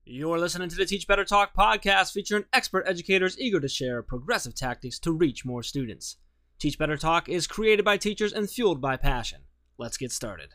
You're listening to the Teach Better Talk podcast featuring expert educators eager to share progressive tactics to reach more students. Teach Better Talk is created by teachers and fueled by passion. Let's get started.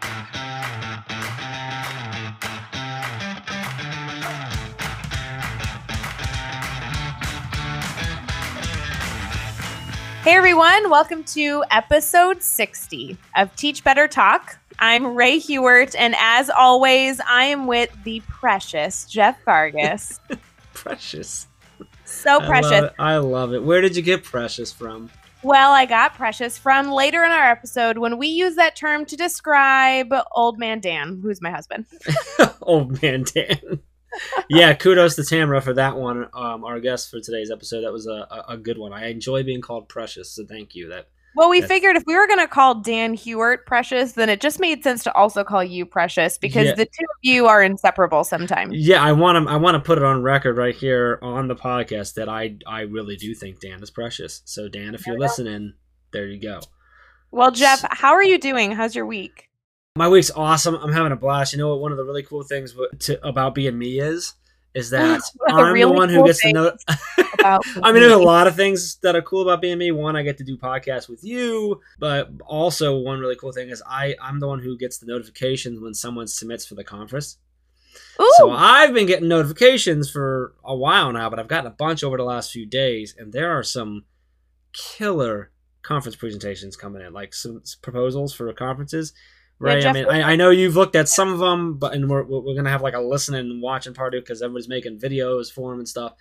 Hey everyone, welcome to episode 60 of Teach Better Talk. I'm Ray Hewart, and as always, I am with the precious Jeff Vargas. Precious. So precious. I love it. Where did you get precious from? Well, I got precious from later in our episode when we use that term to describe Old Man Dan, who's my husband. Old Man Dan. Yeah, kudos to Tamara for that one. Our guest for today's episode. That was a good one. I enjoy being called precious, so thank you. Well, we figured if we were going to call Dan Hewart precious, then it just made sense to also call you precious because the two of you are inseparable sometimes. Yeah, I want to put it on record right here on the podcast that I really do think Dan is precious. So Dan, if you're listening, there you go. Well, Jeff, how are you doing? How's your week? My week's awesome. I'm having a blast. You know what? One of the really cool things about being me is that I'm the one who gets to know. I mean, there's a lot of things that are cool about being me. One, I get to do podcasts with you, but also one really cool thing is I'm the one who gets the notifications when someone submits for the conference. Ooh. So I've been getting notifications for a while now, but I've gotten a bunch over the last few days, and there are some killer conference presentations coming in, like some proposals for conferences. Right. I mean, I know you've looked at some of them, and we're going to have like a listening and watching party because everybody's making videos for them and stuff.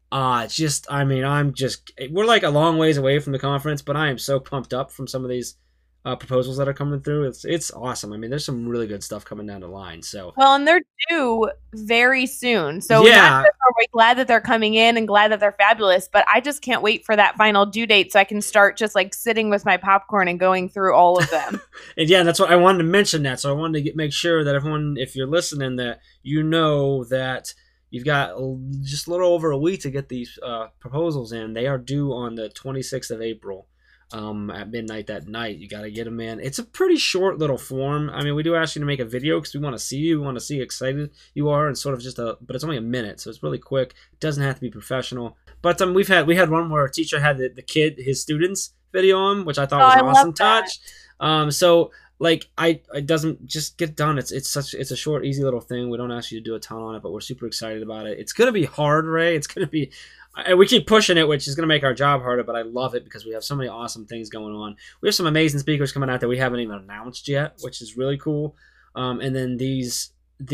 We're like a long ways away from the conference, but I am so pumped up from some of these proposals that are coming through. It's awesome. I mean, there's some really good stuff coming down the line. So and they're due very soon. So not just are we glad that they're coming in and glad that they're fabulous, but I just can't wait for that final due date so I can start just like sitting with my popcorn and going through all of them. And yeah, that's what I wanted to mention that. So I wanted to make sure that everyone, if you're listening, that you know that you've got just a little over a week to get these proposals in. They are due on the 26th of April. At midnight that night. You got to get them in. It's a pretty short little form. I mean, we do ask you to make a video because we want to see you. We want to see how excited you are, and sort of but it's only a minute, so it's really quick. It doesn't have to be professional. But we had one where a teacher had the kid, his students video on, which I thought was an awesome touch. So like it doesn't just get done. It's a short, easy little thing. We don't ask you to do a ton on it, but we're super excited about it. It's gonna be hard, Ray. It's gonna be. We keep pushing it, which is going to make our job harder, but I love it because we have so many awesome things going on. We have some amazing speakers coming out that we haven't even announced yet, which is really cool. And then these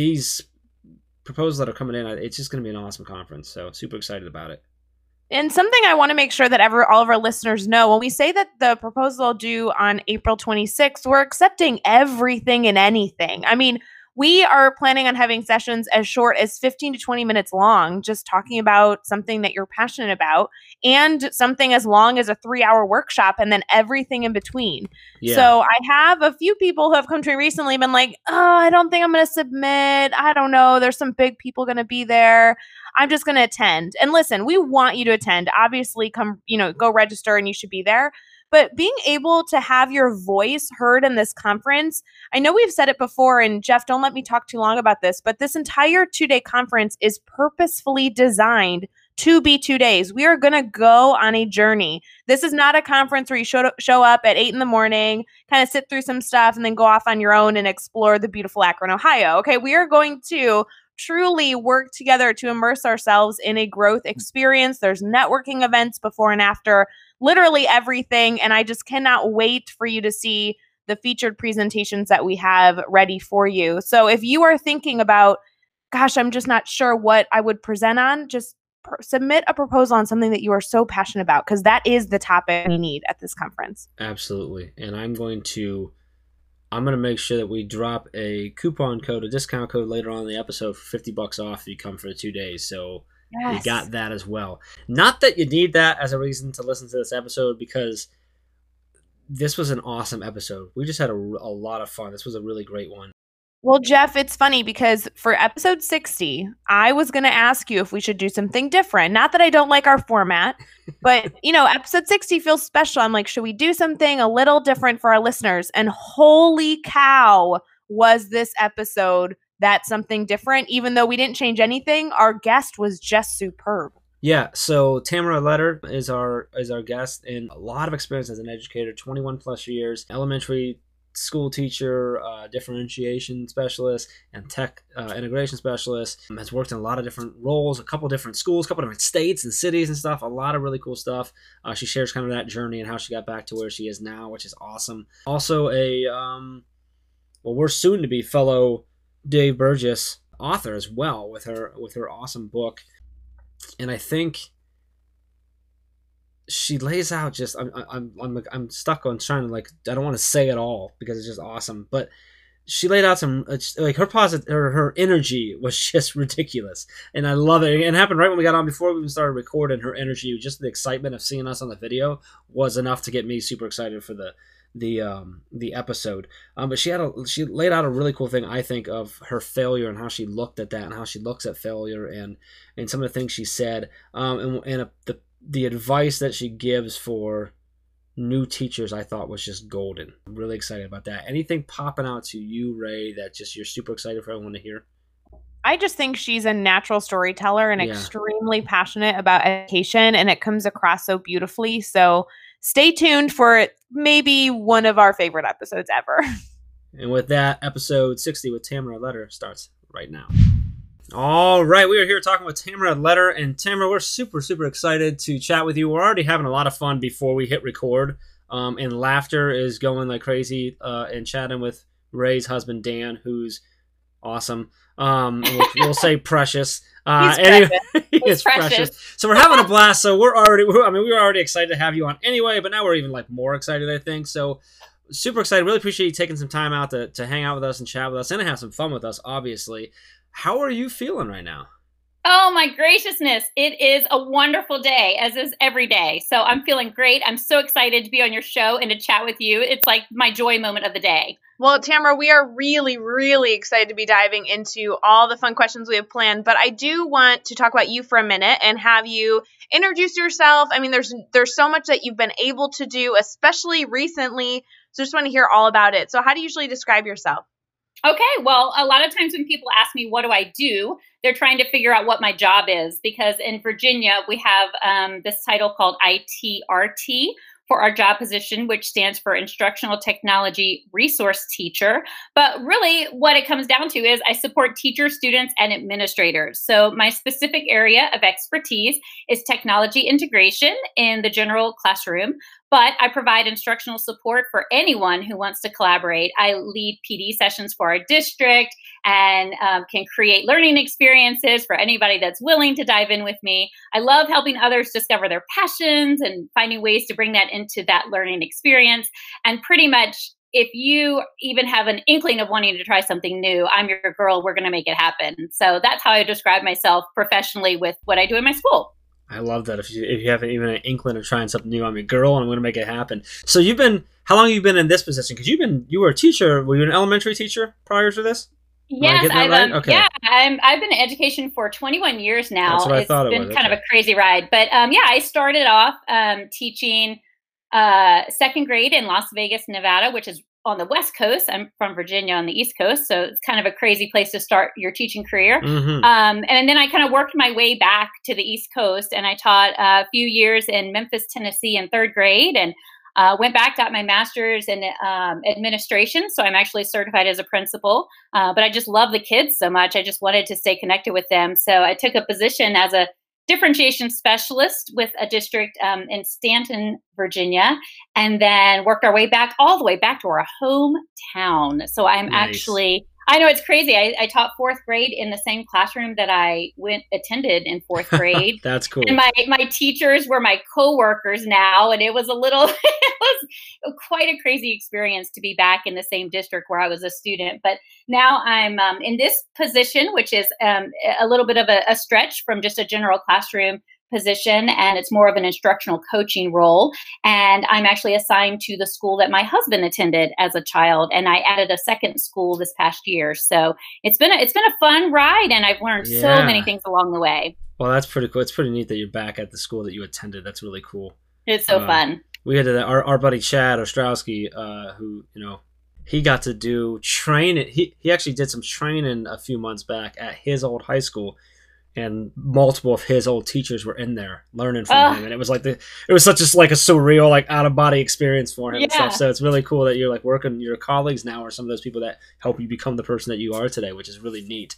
proposals that are coming in, it's just going to be an awesome conference. So super excited about it. And something I want to make sure that all of our listeners know, when we say that the proposal due on April 26th, we're accepting everything and anything. I mean, we are planning on having sessions as short as 15 to 20 minutes long, just talking about something that you're passionate about, and something as long as a 3-hour workshop, and then everything in between. Yeah. So I have a few people who have come to me recently and been like, I don't think I'm going to submit. I don't know. There's some big people going to be there. I'm just going to attend. And listen, we want you to attend. Obviously, go register and you should be there. But being able to have your voice heard in this conference, I know we've said it before, and Jeff, don't let me talk too long about this, but this entire 2-day conference is purposefully designed to be 2 days. We are going to go on a journey. This is not a conference where you show up at 8 a.m, kind of sit through some stuff, and then go off on your own and explore the beautiful Akron, Ohio. Okay, we are going to truly work together to immerse ourselves in a growth experience. There's networking events before and after, literally everything. And I just cannot wait for you to see the featured presentations that we have ready for you. So if you are thinking about, gosh, I'm just not sure what I would present on, just submit a proposal on something that you are so passionate about, because that is the topic we need at this conference. Absolutely. And I'm going to make sure that we drop a coupon code, a discount code later on in the episode for $50 off if you come for the 2 days. So yes, you got that as well. Not that you need that as a reason to listen to this episode, because this was an awesome episode. We just had a lot of fun. This was a really great one. Well, Jeff, it's funny because for episode 60, I was going to ask you if we should do something different. Not that I don't like our format, but, episode 60 feels special. I'm like, should we do something a little different for our listeners? And holy cow, was this episode that's something different. Even though we didn't change anything, our guest was just superb. Yeah, so Tamara Letter is our guest, and a lot of experience as an educator, 21 plus years, elementary school teacher, differentiation specialist, and tech integration specialist. Has worked in a lot of different roles, a couple different schools, a couple different states and cities and stuff. A lot of really cool stuff. She shares kind of that journey and how she got back to where she is now, which is awesome. Also we're soon to be fellow Dave Burgess author as well with her awesome book. And I think she lays out just I'm stuck on trying to, like, I don't want to say it all because it's just awesome, but she laid out some, like, her energy was just ridiculous, and I love it. It happened right when we got on, before we even started recording. Her energy, just the excitement of seeing us on the video, was enough to get me super excited for the episode. But she laid out a really cool thing, I think, of her failure and how she looked at that and how she looks at failure and some of the things she said, and the advice that she gives for new teachers, I thought was just golden. I'm really excited about that. Anything popping out to you, Ray, that just you're super excited for everyone to hear? I just think she's a natural storyteller and extremely passionate about education, and it comes across so beautifully. So stay tuned for maybe one of our favorite episodes ever. And with that, episode 60 with Tamara Letter starts right now. All right, we are here talking with Tamara Letter, and Tamara, we're super, super excited to chat with you. We're already having a lot of fun before we hit record, and laughter is going like crazy, and chatting with Ray's husband, Dan, who's awesome. We'll say precious. He's precious. So we're having a blast. So we were already excited to have you on anyway, but now we're even like more excited, I think. So super excited. Really appreciate you taking some time out to hang out with us and chat with us and to have some fun with us, obviously. How are you feeling right now? Oh my graciousness. It is a wonderful day, as is every day. So I'm feeling great. I'm so excited to be on your show and to chat with you. It's like my joy moment of the day. Well, Tamara, we are really, really excited to be diving into all the fun questions we have planned, but I do want to talk about you for a minute and have you introduce yourself. I mean, there's so much that you've been able to do, especially recently, so just want to hear all about it. So how do you usually describe yourself? Okay, well, a lot of times when people ask me, what do I do? They're trying to figure out what my job is, because in Virginia, we have this title called ITRT for our job position, which stands for Instructional Technology Resource Teacher. But really what it comes down to is I support teachers, students, and administrators. So my specific area of expertise is technology integration in the general classroom, but I provide instructional support for anyone who wants to collaborate. I lead PD sessions for our district and can create learning experiences for anybody that's willing to dive in with me. I love helping others discover their passions and finding ways to bring that into that learning experience. And pretty much, if you even have an inkling of wanting to try something new, I'm your girl. We're going to make it happen. So that's how I describe myself professionally with what I do in my school. I love that. If you have even an inkling of trying something new, I'm your girl, and I'm going to make it happen. So how long have you been in this position? Because you were a teacher. Were you an elementary teacher prior to this? Yes, I've been in education for 21 years now. That's what I thought it was. It's been kind of a crazy ride. But I started off teaching second grade in Las Vegas, Nevada, which is on the West Coast. I'm from Virginia on the East Coast, so it's kind of a crazy place to start your teaching career. Mm-hmm. And then I kind of worked my way back to the East Coast, and I taught a few years in Memphis, Tennessee in third grade, and went back, got my master's in administration. So I'm actually certified as a principal, but I just love the kids so much. I just wanted to stay connected with them. So I took a position as a differentiation specialist with a district in Stanton, Virginia, and then worked our way back all the way back to our hometown. So I'm actually, I know it's crazy. I taught fourth grade in the same classroom that I attended in fourth grade. That's cool. And my teachers were my coworkers now, and it was quite a crazy experience to be back in the same district where I was a student. But now I'm in this position, which is a little bit of a stretch from just a general classroom position, and it's more of an instructional coaching role. And I'm actually assigned to the school that my husband attended as a child, and I added a second school this past year. So it's been a fun ride, and I've learned so many things along the way. Well, that's pretty cool. It's pretty neat that you're back at the school that you attended. That's really cool. It's so fun. We had our buddy Chad Ostrowski, who he got to do training. He actually did some training a few months back at his old high school, and multiple of his old teachers were in there learning from him, and it was like it was such a like a surreal, like out of body experience for him and stuff. So it's really cool that you're like working. Your colleagues now are some of those people that help you become the person that you are today, which is really neat.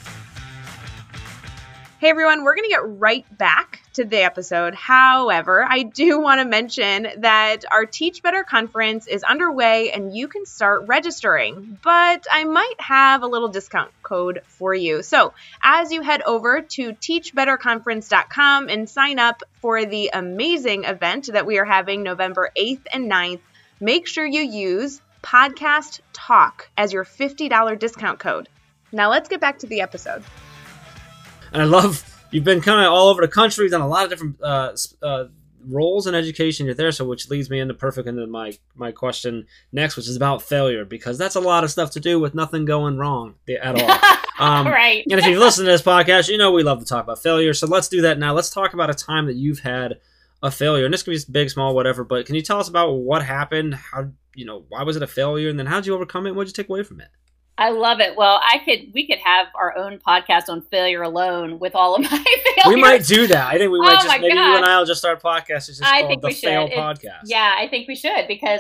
Hey everyone, we're going to get right back to the episode. However, I do want to mention that our Teach Better conference is underway and you can start registering, but I might have a little discount code for you. So as you head over to teachbetterconference.com and sign up for the amazing event that we are having November 8th and 9th, make sure you use Podcast Talk as your $50 discount code. Now let's get back to the episode. And I love, you've been kind of all over the country, you've done a lot of different roles in education. You're there, so which leads me into my question next, which is about failure, because that's a lot of stuff to do with nothing going wrong at all. Right. And if you've listened to this podcast, you know we love to talk about failure. So let's do that now. Let's talk about a time that you've had a failure, and this could be big, small, whatever. But can you tell us about what happened? How, why was it a failure, and then how did you overcome it? What did you take away from it? I love it. Well, we could have our own podcast on failure alone with all of my failures. We might do that. I think we might maybe you and I will just start podcasts. It's just called the Fail Podcast. Yeah, I think we should because,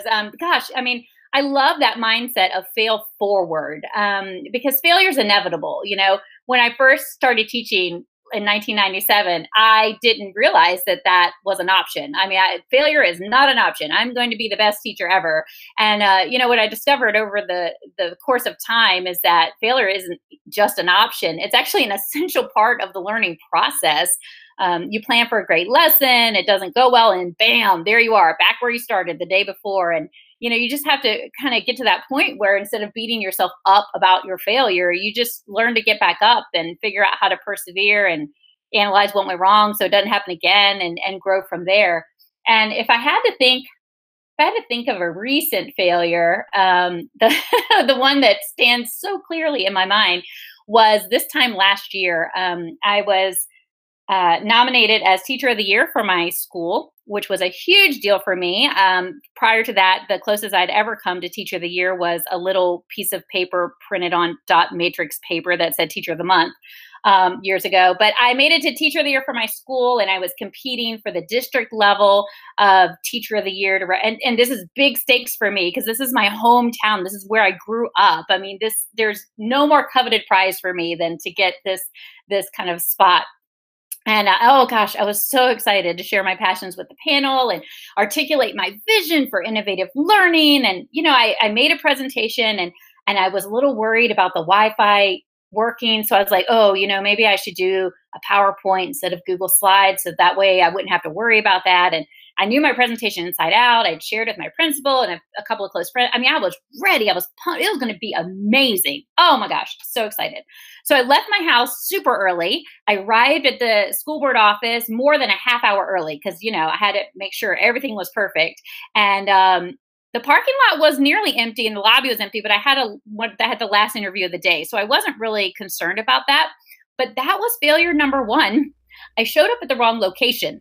I love that mindset of fail forward because failure is inevitable. When I first started teaching in 1997, I didn't realize that was an option. Failure is not an option. I'm going to be the best teacher ever. And, what I discovered over the course of time is that failure isn't just an option. It's actually an essential part of the learning process. You plan for a great lesson, it doesn't go well, and bam, there you are, back where you started the day before. And, you just have to kind of get to that point where instead of beating yourself up about your failure, you just learn to get back up and figure out how to persevere and analyze what went wrong so it doesn't happen again and grow from there. And if I had to think of a recent failure, the one that stands so clearly in my mind was this time last year. I was nominated as Teacher of the Year for my school, which was a huge deal for me. Prior to that, the closest I'd ever come to Teacher of the Year was a little piece of paper printed on dot matrix paper that said Teacher of the Month years ago. But I made it to Teacher of the Year for my school, and I was competing for the district level of Teacher of the Year. And this is big stakes for me because this is my hometown. This is where I grew up. There's no more coveted prize for me than to get this kind of spot. And I was so excited to share my passions with the panel and articulate my vision for innovative learning. And, I made a presentation and I was a little worried about the Wi-Fi working. So I was like, maybe I should do a PowerPoint instead of Google Slides. So that way I wouldn't have to worry about that. And I knew my presentation inside out. I'd shared it with my principal and a couple of close friends. I was ready. I was pumped. It was going to be amazing. Oh my gosh, so excited. So I left my house super early. I arrived at the school board office more than a half hour early because, I had to make sure everything was perfect. And the parking lot was nearly empty and the lobby was empty, but I had the last interview of the day. So I wasn't really concerned about that. But that was failure number one. I showed up at the wrong location.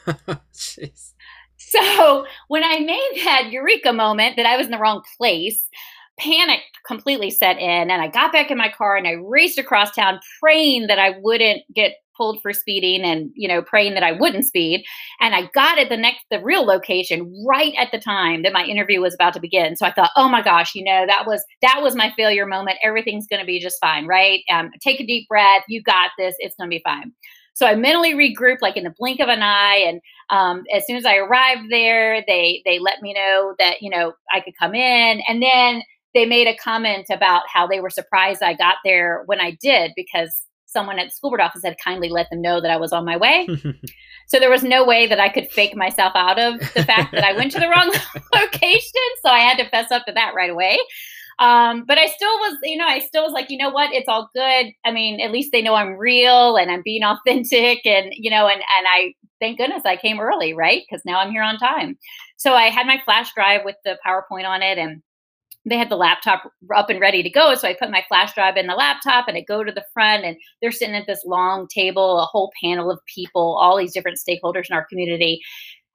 Jeez. So when I made that eureka moment that I was in the wrong place, panic completely set in, and I got back in my car and I raced across town praying that I wouldn't get pulled for speeding and, praying that I wouldn't speed. And I got at the real location right at the time that my interview was about to begin. So I thought, oh my gosh, that was my failure moment. Everything's going to be just fine, right? Take a deep breath. You got this. It's going to be fine. So I mentally regrouped like in the blink of an eye. And as soon as I arrived there, they let me know that, I could come in. And then they made a comment about how they were surprised I got there when I did, because someone at the school board office had kindly let them know that I was on my way. So there was no way that I could fake myself out of the fact that I went to the wrong location. So I had to fess up to that right away. But I still was like, what? It's all good. At least they know I'm real and I'm being authentic and I, thank goodness I came early, right? Because now I'm here on time. So I had my flash drive with the PowerPoint on it and they had the laptop up and ready to go. So I put my flash drive in the laptop and I go to the front and they're sitting at this long table, a whole panel of people, all these different stakeholders in our community.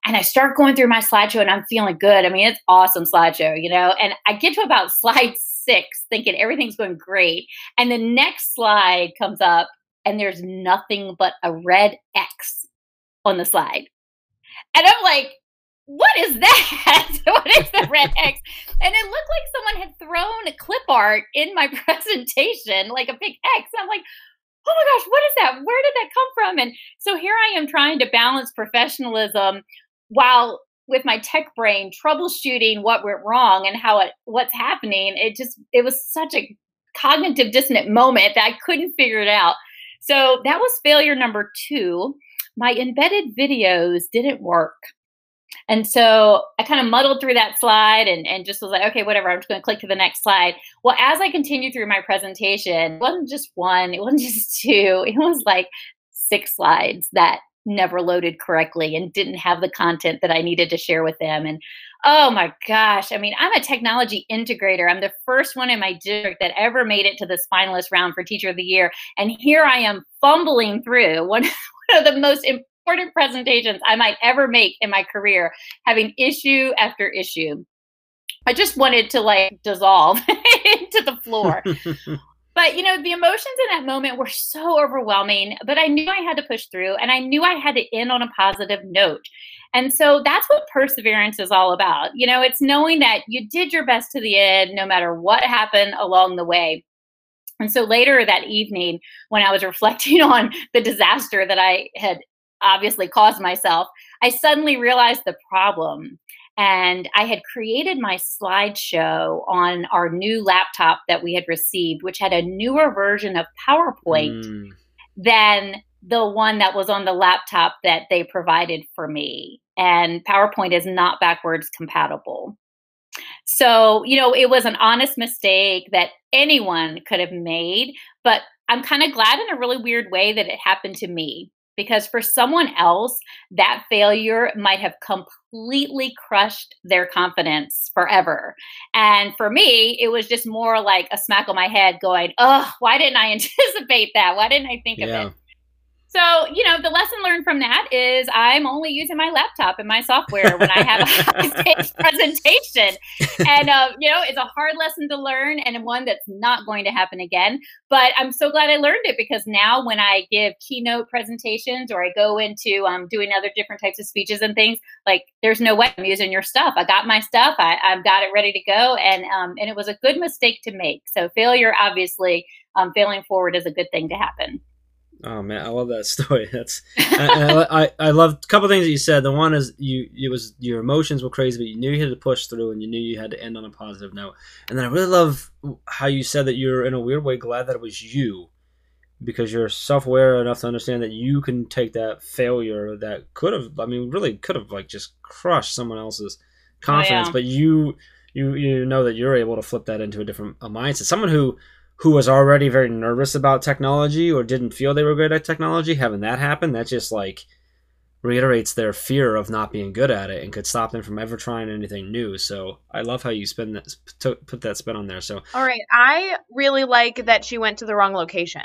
And I start going through my slideshow and I'm feeling good. I mean, it's awesome slideshow, and I get to about slide 6 thinking everything's going great. And the next slide comes up and there's nothing but a red X on the slide. And I'm like, what is that? What is the red X? And it looked like someone had thrown a clip art in my presentation, like a big X. I'm like, oh my gosh, what is that? Where did that come from? And so here I am trying to balance professionalism while with my tech brain troubleshooting what went wrong and what's happening. It was such a cognitive dissonant moment that I couldn't figure it out. So that was failure number 2. My embedded videos didn't work. And so I kind of muddled through that slide and just was like, okay, whatever, I'm just going to click to the next slide. Well, as I continued through my presentation, it wasn't just 1, it wasn't just 2, it was like 6 slides that never loaded correctly and didn't have the content that I needed to share with them. And oh my gosh, I mean, I'm a technology integrator. I'm the first one in my district that ever made it to this finalist round for Teacher of the Year. And here I am fumbling through one of the most important presentations I might ever make in my career, having issue after issue. I just wanted to dissolve into the floor. But, the emotions in that moment were so overwhelming, but I knew I had to push through and I knew I had to end on a positive note. And so that's what perseverance is all about. It's knowing that you did your best to the end, no matter what happened along the way. And so later that evening, when I was reflecting on the disaster that I had obviously caused myself, I suddenly realized the problem. And I had created my slideshow on our new laptop that we had received, which had a newer version of PowerPoint than the one that was on the laptop that they provided for me. And PowerPoint is not backwards compatible. So, it was an honest mistake that anyone could have made, but I'm kind of glad in a really weird way that it happened to me. Because for someone else, that failure might have completely crushed their confidence forever. And for me, it was just more like a smack on my head going, oh, why didn't I anticipate that? Why didn't I think of it? So, the lesson learned from that is I'm only using my laptop and my software when I have a high-stakes presentation. And, it's a hard lesson to learn and one that's not going to happen again. But I'm so glad I learned it because now when I give keynote presentations or I go into doing other different types of speeches and things, there's no way I'm using your stuff. I got my stuff. I've got it ready to go. And it was a good mistake to make. So failure, obviously, failing forward is a good thing to happen. Oh man, I love that story. I love a couple of things that you said. The one is your emotions were crazy, but you knew you had to push through, and you knew you had to end on a positive note. And then I really love how you said that you're in a weird way glad that it was you, because you're self-aware enough to understand that you can take that failure that really could have just crushed someone else's confidence, but you know that you're able to flip that into a different mindset. Someone who was already very nervous about technology or didn't feel they were good at technology, having that happen, that just reiterates their fear of not being good at it and could stop them from ever trying anything new. So I love how you put that spin on there. So all right, I really like that she went to the wrong location.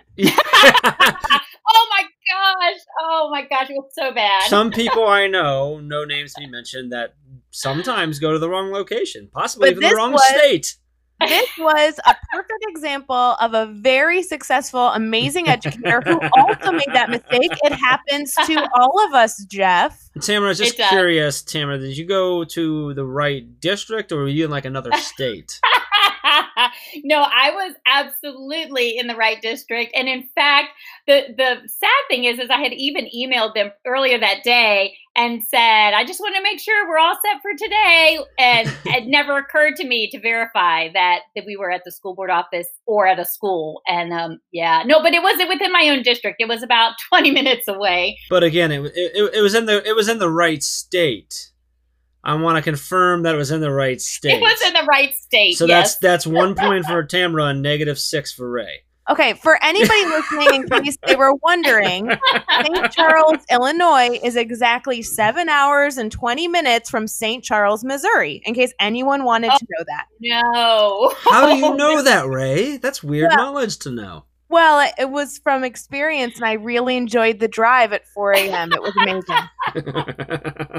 Oh my gosh, it was so bad. Some people I know, no names to be mentioned, that sometimes go to the wrong location, possibly even the wrong state. This was a perfect example of a very successful, amazing educator who also made that mistake. It happens to all of us, Jeff. Tamara, just curious, Tamara, did you go to the right district or were you in another state? No, I was absolutely in the right district. And in fact, the sad thing is I had even emailed them earlier that day and said, I just want to make sure we're all set for today. And it never occurred to me to verify that we were at the school board office or at a school. And but it wasn't within my own district. It was about 20 minutes away. But again, it was in the right state. I want to confirm that it was in the right state. It was in the right state. So yes. that's 1 point for Tamara and -6 for Ray. Okay, for anybody listening, in case they were wondering, St. Charles, Illinois is exactly 7 hours and 20 minutes from St. Charles, Missouri, in case anyone wanted to know that. No. How do you know that, Ray? That's weird knowledge to know. Well, it was from experience, and I really enjoyed the drive at 4 a.m. It was amazing.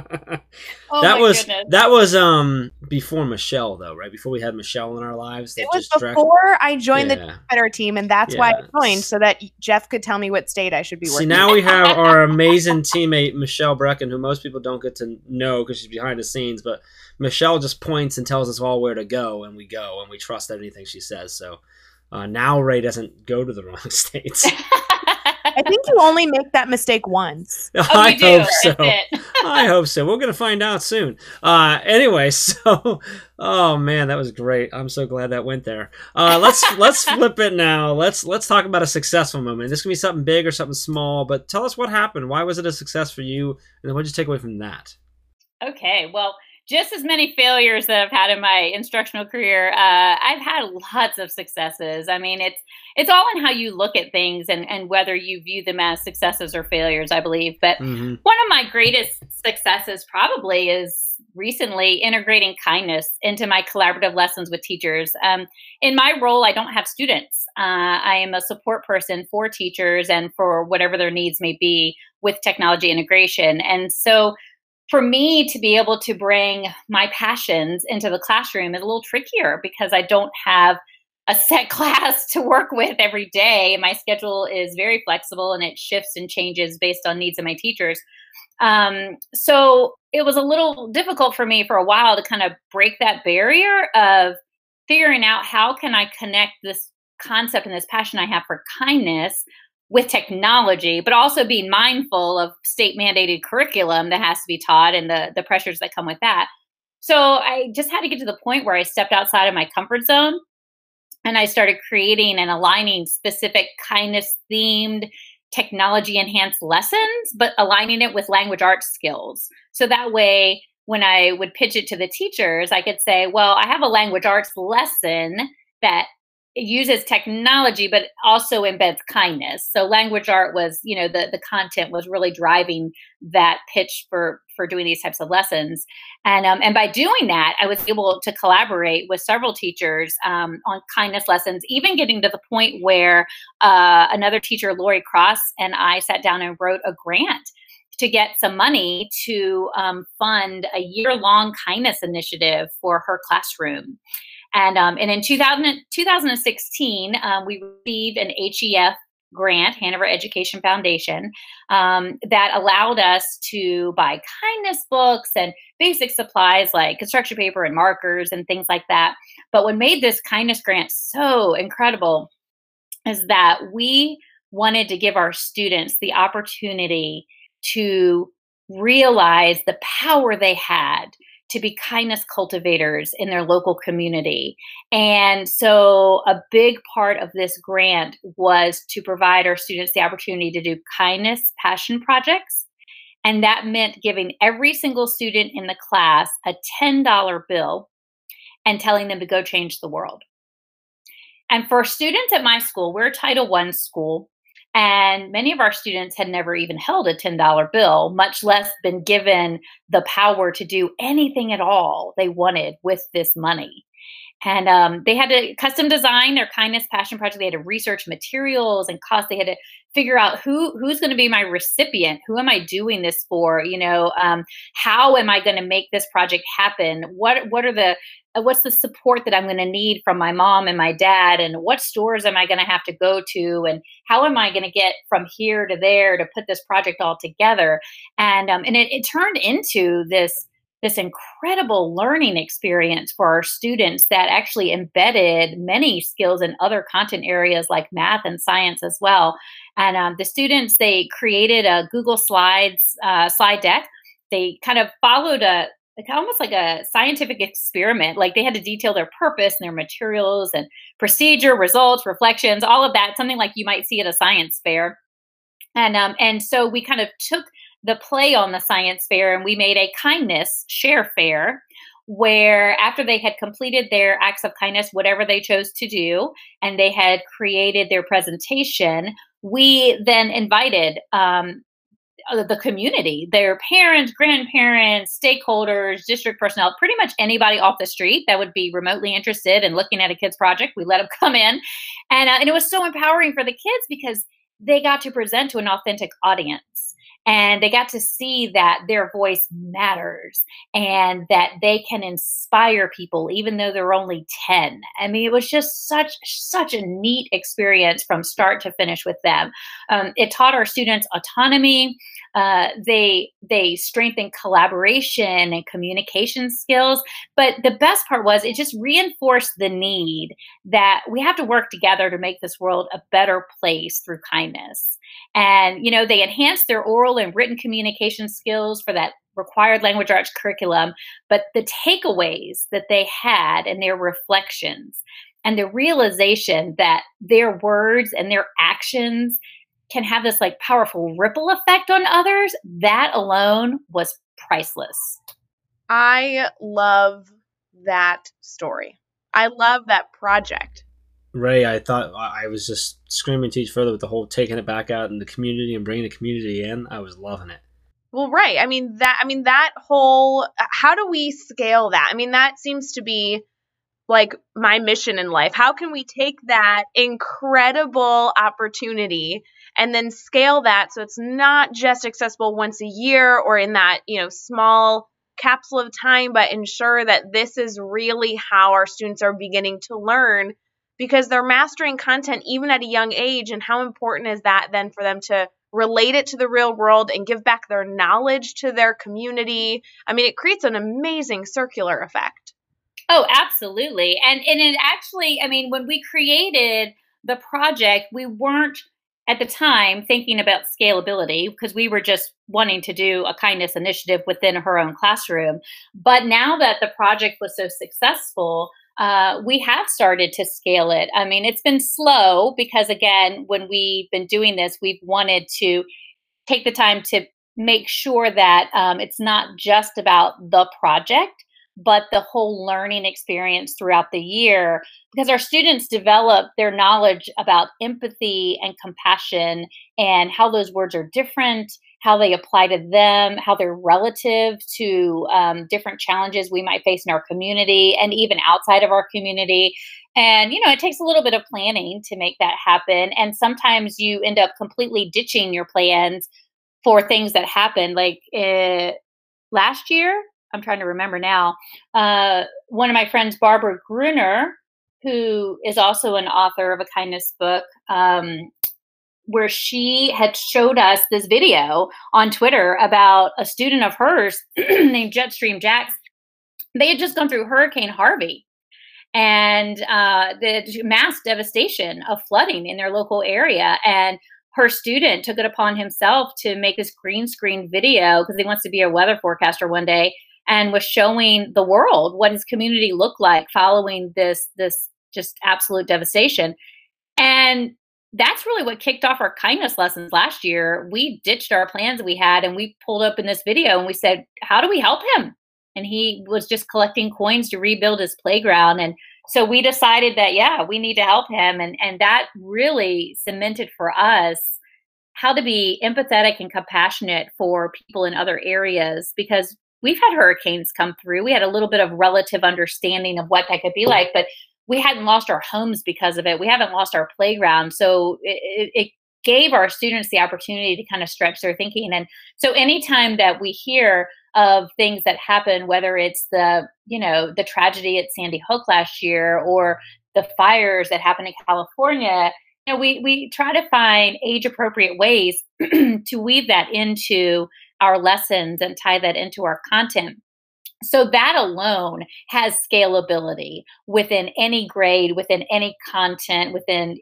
Oh That my was goodness. that was before Michelle though, right? Before we had Michelle in our lives. It That was just direct- before I joined the Yeah. Twitter team, and that's why Yeah. I joined, so that Jeff could tell me what state I should be See, working. now we have our amazing teammate Michelle Brecken, who most people don't get to know because she's behind the scenes. But Michelle just points and tells us all where to go, and we go, and we trust anything she says. So now Ray doesn't go to the wrong states. I think you only make that mistake once. I you do. hope so. That's it. I hope so. We're gonna find out soon. Anyway, so oh man, that was great. I'm so glad that went there. Let's flip it now. Let's talk about a successful moment. This can be something big or something small, but tell us what happened. Why was it a success for you, and then what did you take away from that? Okay, well, just as many failures that I've had in my instructional career, I've had lots of successes. I mean, it's all in how you look at things and whether you view them as successes or failures, I believe. But Mm-hmm. one of my greatest successes probably is recently integrating kindness into my collaborative lessons with teachers. In my role, I don't have students. I am a support person for teachers and for whatever their needs may be with technology integration. And so for me to be able to bring my passions into the classroom is a little trickier because I don't have a set class to work with every day. My schedule is very flexible and it shifts and changes based on needs of my teachers. So it was a little difficult for me for a while to kind of break that barrier of figuring out how can I connect this concept and this passion I have for kindness with technology, but also being mindful of state mandated curriculum that has to be taught and the pressures that come with that. So I just had to get to the point where I stepped outside of my comfort zone and I started creating and aligning specific kindness themed technology enhanced lessons, but aligning it with language arts skills. So that way, when I would pitch it to the teachers, I could say, well, I have a language arts lesson that it uses technology, but also embeds kindness. So language art was, the content was really driving that pitch for doing these types of lessons. And by doing that, I was able to collaborate with several teachers on kindness lessons, even getting to the point where another teacher, Lori Cross, and I sat down and wrote a grant to get some money to fund a year-long kindness initiative for her classroom. And in 2016, we received an HEF grant, Hanover Education Foundation, that allowed us to buy kindness books and basic supplies like construction paper and markers and things like that. But what made this kindness grant so incredible is that we wanted to give our students the opportunity to realize the power they had to be kindness cultivators in their local community. And so a big part of this grant was to provide our students the opportunity to do kindness passion projects. And that meant giving every single student in the class a $10 bill and telling them to go change the world. And for students at my school, we're a Title I school, and many of our students had never even held a $10 bill, much less been given the power to do anything at all they wanted with this money. And they had to custom design their kindness passion project. They had to research materials and costs. They had to figure out who's going to be my recipient. Who am I doing this for? How am I going to make this project happen? What's the support that I'm going to need from my mom and my dad? And what stores am I going to have to go to? And how am I going to get from here to there to put this project all together? And it turned into this incredible learning experience for our students that actually embedded many skills in other content areas like math and science as well. And the students, they created a Google Slides slide deck. They kind of followed almost like a scientific experiment. Like they had to detail their purpose and their materials and procedure, results, reflections, all of that, something like you might see at a science fair. And so we kind of took the play on the science fair and we made a kindness share fair where after they had completed their acts of kindness, whatever they chose to do, and they had created their presentation, we then invited the community, their parents, grandparents, stakeholders, district personnel, pretty much anybody off the street that would be remotely interested in looking at a kid's project. We let them come in. And it was so empowering for the kids because they got to present to an authentic audience. And they got to see that their voice matters and that they can inspire people even though they're only 10. I mean, it was just such a neat experience from start to finish with them. It taught our students autonomy. They strengthened collaboration and communication skills. But the best part was it just reinforced the need that we have to work together to make this world a better place through kindness. And, they enhanced their oral and written communication skills for that required language arts curriculum. But the takeaways that they had and their reflections and the realization that their words and their actions can have this like powerful ripple effect on others, that alone was priceless. I love that story. I love that project. Ray, I thought I was just screaming to each further with the whole taking it back out in the community and bringing the community in. I was loving it. Well, right. That whole, how do we scale that? I mean, that seems to be like my mission in life. How can we take that incredible opportunity and then scale that so it's not just accessible once a year or in that, small capsule of time, but ensure that this is really how our students are beginning to learn, because they're mastering content even at a young age. And how important is that then for them to relate it to the real world and give back their knowledge to their community? I mean, it creates an amazing circular effect. Oh, absolutely. And it actually, I mean, when we created the project, we weren't at the time thinking about scalability because we were just wanting to do a kindness initiative within her own classroom. But now that the project was so successful, we have started to scale it. I mean, it's been slow because, again, when we've been doing this, we've wanted to take the time to make sure that it's not just about the project, but the whole learning experience throughout the year, because our students develop their knowledge about empathy and compassion and how those words are different, how they apply to them, how they're relative to different challenges we might face in our community and even outside of our community. And, it takes a little bit of planning to make that happen. And sometimes you end up completely ditching your plans for things that happen. Like last year, I'm trying to remember now, one of my friends, Barbara Gruner, who is also an author of a kindness book, where she had showed us this video on Twitter about a student of hers named Jetstream Jax. They had just gone through Hurricane Harvey and the mass devastation of flooding in their local area. And her student took it upon himself to make this green screen video because he wants to be a weather forecaster one day, and was showing the world what his community looked like following this just absolute devastation. And that's really what kicked off our kindness lessons last year. We ditched our plans we had and we pulled up in this video and we said, how do we help him? And he was just collecting coins to rebuild his playground. And so we decided that, yeah, we need to help him. And that really cemented for us how to be empathetic and compassionate for people in other areas, because we've had hurricanes come through. We had a little bit of relative understanding of what that could be like, but we hadn't lost our homes because of it. We haven't lost our playground. So it gave our students the opportunity to kind of stretch their thinking. And so anytime that we hear of things that happen, whether it's the tragedy at Sandy Hook last year or the fires that happened in California, we try to find age appropriate ways to weave that into our lessons and tie that into our content. So that alone has scalability within any grade, within any content, within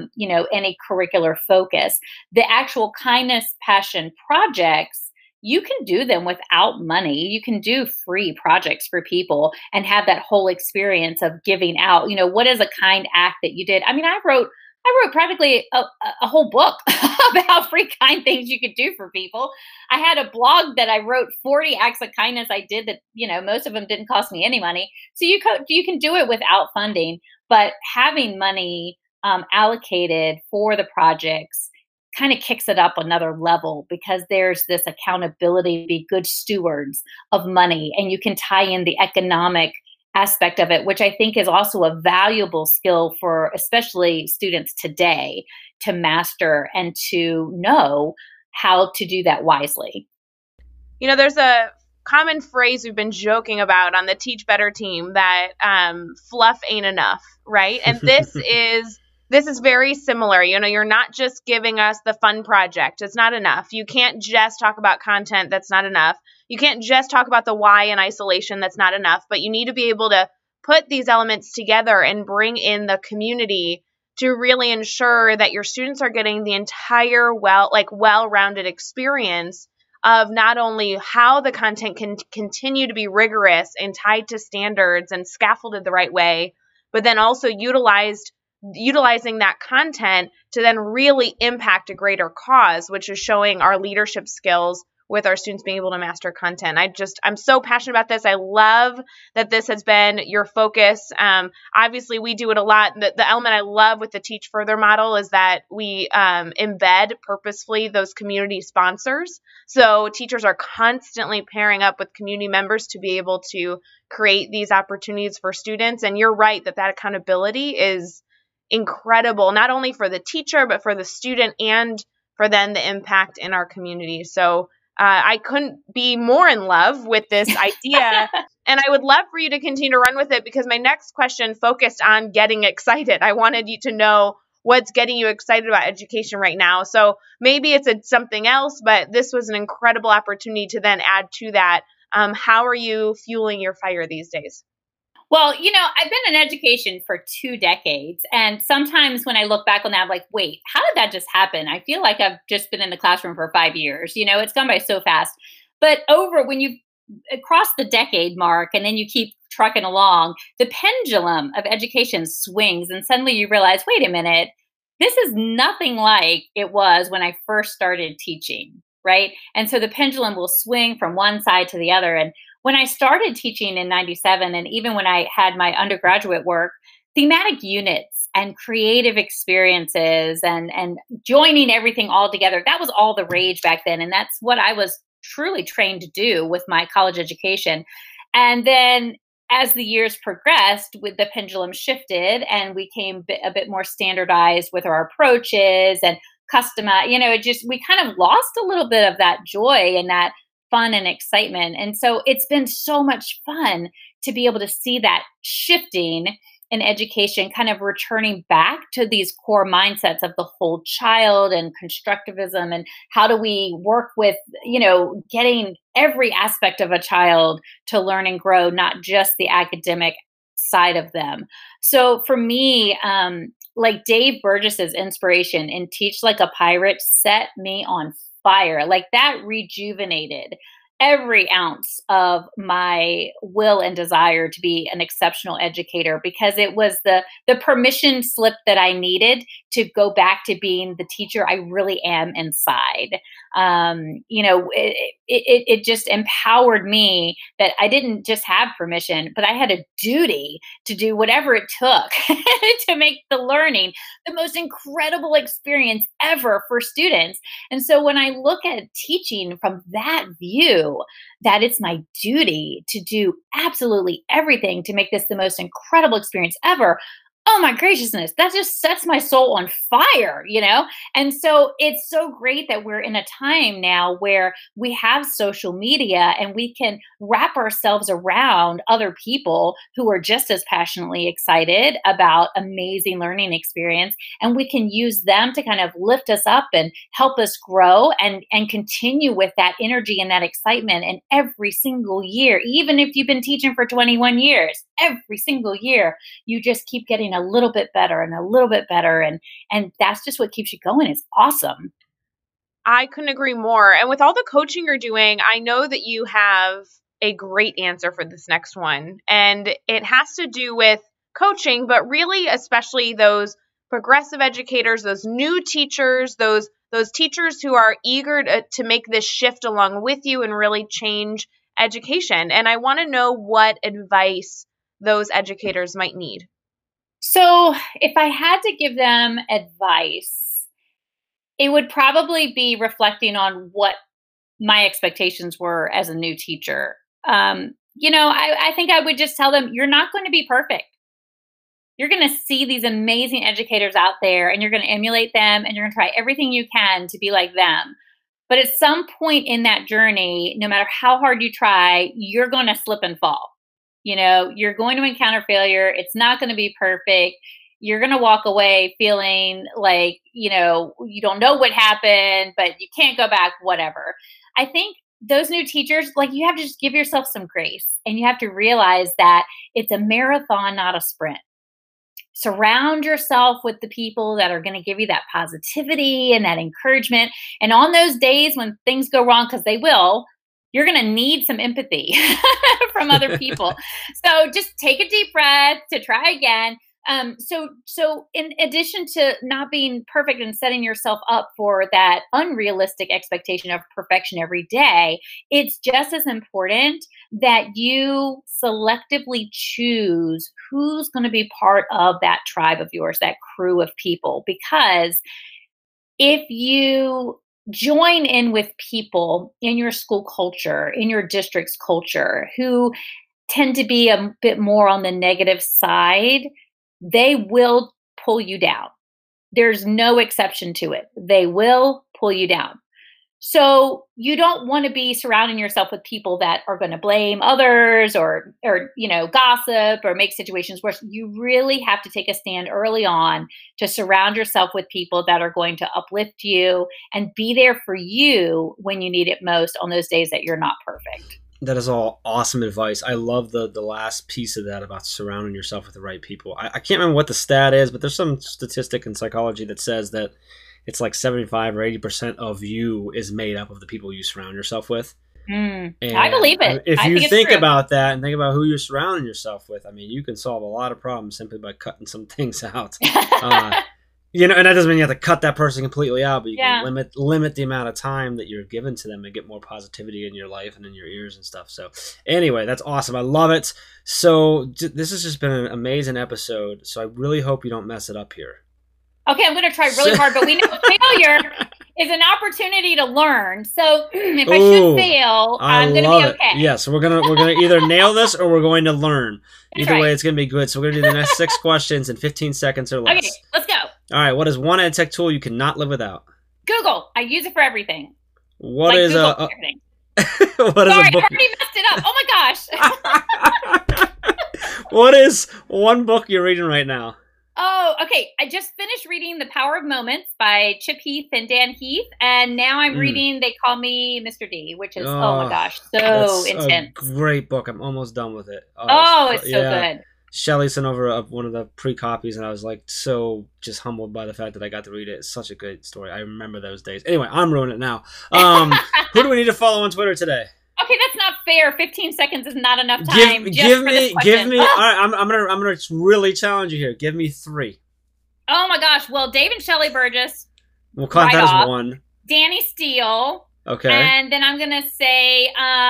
any curricular focus. The actual kindness passion projects, you can do them without money. You can do free projects for people and have that whole experience of giving out. What is a kind act that you did? I mean, I wrote practically a whole book about free kind things you could do for people. I had a blog that I wrote 40 acts of kindness I did that, most of them didn't cost me any money. So you can do it without funding, but having money allocated for the projects kind of kicks it up another level, because there's this accountability to be good stewards of money, and you can tie in the economic aspect of it, which I think is also a valuable skill for especially students today to master and to know how to do that wisely. You know, there's a common phrase we've been joking about on the Teach Better team that fluff ain't enough, right? And this is very similar. You know, you're not just giving us the fun project. It's not enough. You can't just talk about content. That's not enough. You can't just talk about the why in isolation. That's not enough. But you need to be able to put these elements together and bring in the community to really ensure that your students are getting the entire well-rounded experience of not only how the content can continue to be rigorous and tied to standards and scaffolded the right way, but then also utilizing that content to then really impact a greater cause, which is showing our leadership skills with our students being able to master content. I'm so passionate about this. I love that this has been your focus. Obviously, we do it a lot. The element I love with the Teach Further model is that we embed purposefully those community sponsors. So teachers are constantly pairing up with community members to be able to create these opportunities for students. And you're right that accountability is incredible, not only for the teacher, but for the student and for then the impact in our community. So I couldn't be more in love with this idea. And I would love for you to continue to run with it, because my next question focused on getting excited. I wanted you to know what's getting you excited about education right now. So maybe it's something else, but this was an incredible opportunity to then add to that. How are you fueling your fire these days? Well, you know, I've been in education for 2 decades. And sometimes when I look back on that, I'm like, wait, how did that just happen? I feel like I've just been in the classroom for 5 years. You know, it's gone by so fast. But when you cross the decade mark and then you keep trucking along, the pendulum of education swings. And suddenly you realize, wait a minute, this is nothing like it was when I first started teaching, right? And so the pendulum will swing from one side to the other. And when I started teaching in 97, and even when I had my undergraduate work, thematic units and creative experiences and joining everything all together, that was all the rage back then. And that's what I was truly trained to do with my college education. And then as the years progressed, with the pendulum shifted and we became a bit more standardized with our approaches and customized, you know, we kind of lost a little bit of that joy and that fun and excitement. And so it's been so much fun to be able to see that shifting in education, kind of returning back to these core mindsets of the whole child and constructivism, and how do we work with, you know, getting every aspect of a child to learn and grow, not just the academic side of them. So for me, like Dave Burgess's inspiration in Teach Like a Pirate set me on fire. Like that rejuvenated every ounce of my will and desire to be an exceptional educator, because it was the permission slip that I needed to go back to being the teacher I really am inside. You know, it just empowered me that I didn't just have permission, but I had a duty to do whatever it took to make the learning the most incredible experience ever for students. And so when I look at teaching from that view, that it's my duty to do absolutely everything to make this the most incredible experience ever, oh my graciousness, that just sets my soul on fire, you know? And so it's so great that we're in a time now where we have social media and we can wrap ourselves around other people who are just as passionately excited about amazing learning experience. And we can use them to kind of lift us up and help us grow and continue with that energy and that excitement. And every single year, even if you've been teaching for 21 years, every single year, you just keep getting a little bit better and a little bit better. And that's just what keeps you going. It's awesome. I couldn't agree more. And with all the coaching you're doing, I know that you have a great answer for this next one. And it has to do with coaching, but really, especially those progressive educators, those new teachers, those teachers who are eager to make this shift along with you and really change education. And I want to know what advice those educators might need. So if I had to give them advice, it would probably be reflecting on what my expectations were as a new teacher. You know, I think I would just tell them, you're not going to be perfect. You're going to see these amazing educators out there and you're going to emulate them and you're going to try everything you can to be like them. But at some point in that journey, no matter how hard you try, you're going to slip and fall. You're going to encounter failure. It's not going to be perfect. You're going to walk away feeling like, you don't know what happened, but you can't go back, whatever. I think those new teachers, you have to just give yourself some grace, and you have to realize that it's a marathon, not a sprint. Surround yourself with the people that are going to give you that positivity and that encouragement. And on those days when things go wrong, because they will, you're going to need some empathy from other people. So just take a deep breath to try again. So in addition to not being perfect and setting yourself up for that unrealistic expectation of perfection every day, it's just as important that you selectively choose who's going to be part of that tribe of yours, that crew of people. Because if you join in with people in your school culture, in your district's culture, who tend to be a bit more on the negative side, they will pull you down. There's no exception to it. They will pull you down. So you don't want to be surrounding yourself with people that are going to blame others or gossip or make situations worse. You really have to take a stand early on to surround yourself with people that are going to uplift you and be there for you when you need it most on those days that you're not perfect. That is all awesome advice. I love the last piece of that about surrounding yourself with the right people. I can't remember what the stat is, but there's some statistic in psychology that says that it's like 75 or 80% of you is made up of the people you surround yourself with. I believe it. If you think about that and think about who you're surrounding yourself with, I mean, you can solve a lot of problems simply by cutting some things out. And that doesn't mean you have to cut that person completely out, but you can limit the amount of time that you're given to them and get more positivity in your life and in your ears and stuff. So anyway, that's awesome. I love it. So this has just been an amazing episode. So I really hope you don't mess it up here. Okay, I'm going to try really hard, but we know failure is an opportunity to learn. So if I should fail, I'm going to be okay. Yeah, so we're gonna either nail this or we're going to learn. Either way, it's going to be good. So we're going to do the next 6 questions in 15 seconds or less. Okay, let's go. All right, what is one ed tech tool you cannot live without? Google. I use it for everything. What is Google a everything. What is Sorry, a book? I already messed it up. Oh my gosh. What is one book you're reading right now? Oh, okay. I just finished reading The Power of Moments by Chip Heath and Dan Heath, and now I'm reading They Call Me Mr. D, which is, oh my gosh, so intense. A great book. I'm almost done with it. It's so good. Shelly sent over one of the pre-copies, and I was like so just humbled by the fact that I got to read it. It's such a good story. I remember those days. Anyway, I'm ruining it now. Who do we need to follow on Twitter today? Okay, that's not fair. 15 seconds is not enough time. Give me. All right, I'm gonna really challenge you here. Give me 3. Oh my gosh. Well, Dave and Shelley Burgess. We'll count that as 1. Danny Steele. Okay. And then I'm gonna say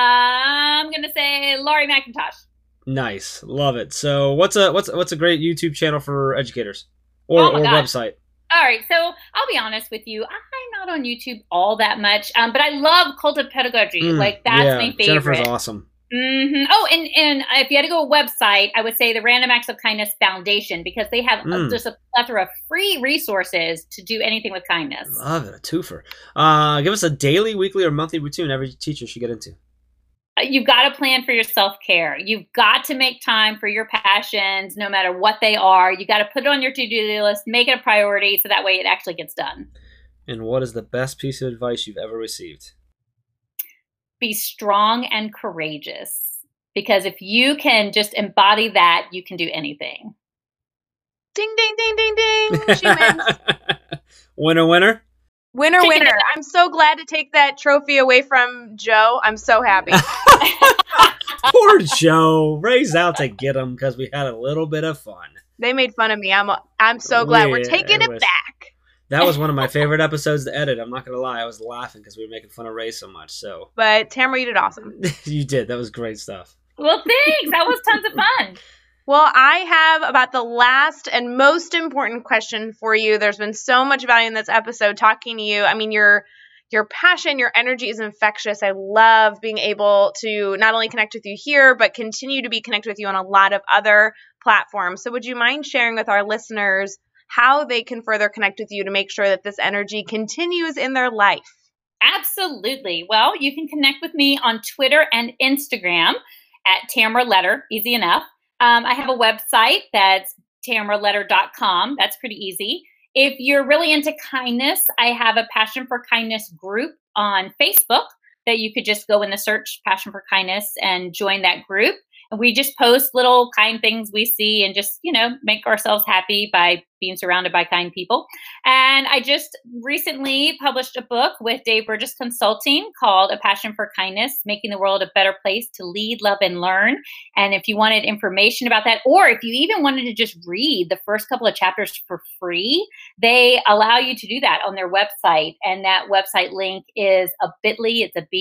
Laurie McIntosh. Nice, love it. So what's a great YouTube channel for educators or website? All right, so I'll be honest with you. I'm not on YouTube all that much, but I love Cult of Pedagogy. That's my favorite. Jennifer's awesome. Mm-hmm. Oh, and if you had to go to a website, I would say the Random Acts of Kindness Foundation, because they have just a plethora of free resources to do anything with kindness. Love it, a twofer. Give us a daily, weekly, or monthly routine every teacher should get into. You've got to plan for your self-care. You've got to make time for your passions, no matter what they are. You got to put it on your to-do list, make it a priority, so that way it actually gets done. And what is the best piece of advice you've ever received? Be strong and courageous. Because if you can just embody that, you can do anything. Ding, ding, ding, ding, ding. She wins. Winner, winner. Winner, winner. I'm so glad to take that trophy away from Joe. I'm so happy. Poor Joe. Ray's out to get him because we had a little bit of fun. They made fun of me. I'm so glad we're taking it back. That was one of my favorite episodes to edit. I'm not going to lie. I was laughing because we were making fun of Ray so much. So, but Tamara, you did awesome. You did. That was great stuff. Well, thanks. That was tons of fun. Well, I have about the last and most important question for you. There's been so much value in this episode talking to you. I mean, your passion, your energy is infectious. I love being able to not only connect with you here, but continue to be connected with you on a lot of other platforms. So would you mind sharing with our listeners how they can further connect with you to make sure that this energy continues in their life? Absolutely. Well, you can connect with me on Twitter and Instagram at Tamara Letter, easy enough. I have a website that's tamaraletter.com. That's pretty easy. If you're really into kindness, I have a Passion for Kindness group on Facebook that you could just go in the search Passion for Kindness and join that group. And we just post little kind things we see and just, make ourselves happy by being surrounded by kind people. And I just recently published a book with Dave Burgess Consulting called A Passion for Kindness, Making the World a Better Place to Lead, Love, and Learn. And if you wanted information about that, or if you even wanted to just read the first couple of chapters for free, they allow you to do that on their website. And that website link is a bit.ly, it's a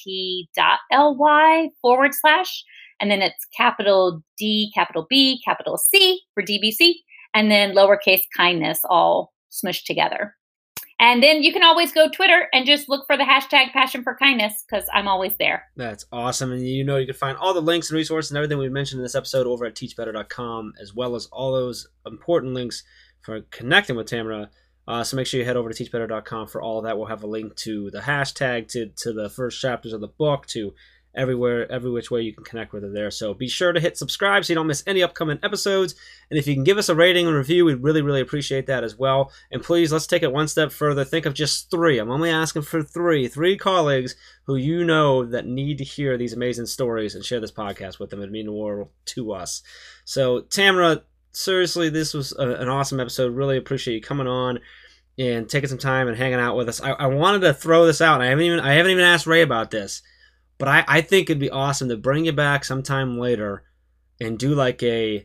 bit.ly / and then it's capital D, capital B, capital C for DBC, and then lowercase kindness all smushed together. And then you can always go Twitter and just look for the hashtag Passion for Kindness because I'm always there. That's awesome. And you can find all the links and resources and everything we mentioned in this episode over at teachbetter.com, as well as all those important links for connecting with Tamara. So make sure you head over to teachbetter.com for all of that. We'll have a link to the hashtag, to the first chapters of the book, to every which way you can connect with her there. So be sure to hit subscribe so you don't miss any upcoming episodes. And if you can give us a rating and review, we'd really, really appreciate that as well. And please, let's take it one step further. Think of just 3. I'm only asking for 3 colleagues who that need to hear these amazing stories and share this podcast with them. It'd mean the world to us. So Tamara, seriously, this was an awesome episode. Really appreciate you coming on and taking some time and hanging out with us. I wanted to throw this out. And I haven't even asked Ray about this. But I think it'd be awesome to bring you back sometime later and do like a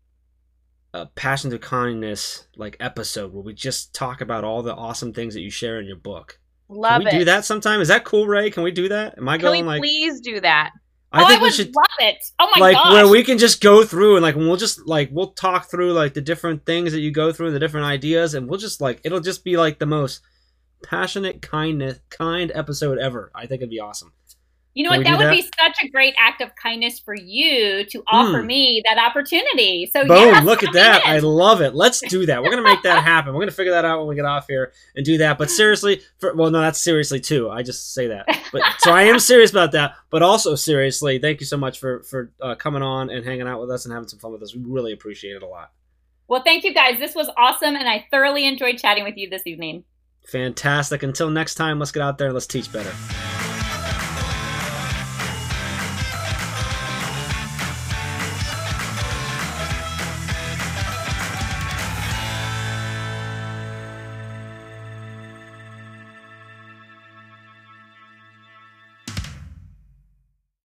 Passion to Kindness episode where we just talk about all the awesome things that you share in your book. Love it. Can we do that sometime? Is that cool, Ray? Can we do that? Am I going Can we please do that? I think I would love it. Oh my gosh. Where we can just go through and we'll talk through the different things that you go through and the different ideas, and we'll just it'll just be the most passionate kind episode ever. I think it'd be awesome. You know what? That would be such a great act of kindness for you to offer me that opportunity. So boom! Yes, look at that! I love it. Let's do that. We're gonna make that happen. We're gonna figure that out when we get off here and do that. But seriously, that's seriously too. I just say that. But so I am serious about that. But also seriously, thank you so much for coming on and hanging out with us and having some fun with us. We really appreciate it a lot. Well, thank you guys. This was awesome, and I thoroughly enjoyed chatting with you this evening. Fantastic. Until next time, let's get out there and let's teach better.